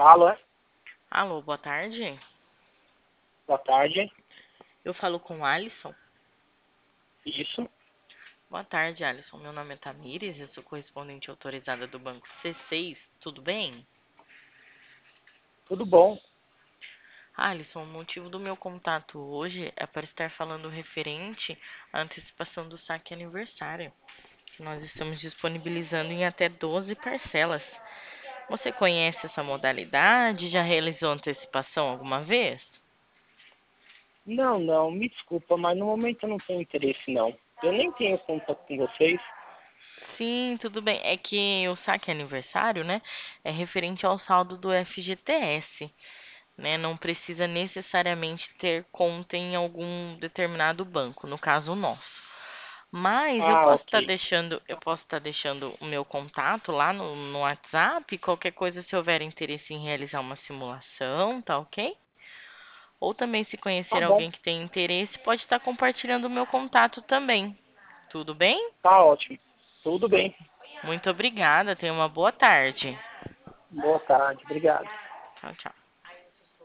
Alô, Alô, boa tarde. boa tarde. Eu falo com o Alisson. Isso, Boa tarde, Alisson. Meu nome é Tamires, eu sou correspondente autorizada do Banco C6. Tudo bem? tudo bom? Alisson, o motivo do meu contato hoje é para estar falando referente à antecipação do saque aniversário, que nós estamos disponibilizando em até 12 parcelas. Você conhece essa modalidade? Já realizou antecipação alguma vez? Não, me desculpa, mas no momento eu não tenho interesse não. Eu nem tenho contato com vocês. Sim, tudo bem. É que o saque aniversário, né, é referente ao saldo do FGTS, né? Não precisa necessariamente ter conta em algum determinado banco, no caso o nosso. Mas Ah, ok. eu posso estar deixando o meu contato lá no WhatsApp, qualquer coisa se houver interesse em realizar uma simulação, tá ok? Ou também se Tá conhecer bom, alguém que tem interesse, pode estar compartilhando o meu contato também. Tudo bem? tá ótimo. Tudo bem. Muito obrigada, tenha uma boa tarde. Boa tarde, obrigado. Tchau, tchau.